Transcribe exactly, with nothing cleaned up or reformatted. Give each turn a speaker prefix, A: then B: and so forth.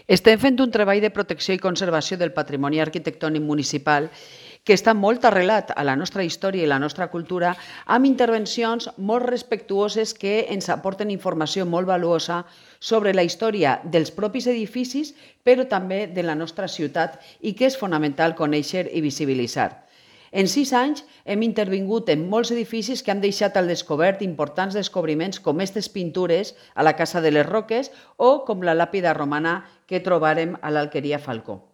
A: Estem fent un treball de protecció i conservació del patrimoni arquitectònic municipal que està molt arrelat a la nostra història i la nostra cultura, amb intervencions molt respectuoses que ens aporten informació molt valuosa sobre la història dels propis edificis, però també de la nostra ciutat, i que és fonamental conèixer i visibilitzar. En sis anys hem intervingut en molts edificis que han deixat al descobert importants descobriments com aquestes pintures a la Casa de les Roques o com la làpida romana que trobarem a l'Alqueria Falcó.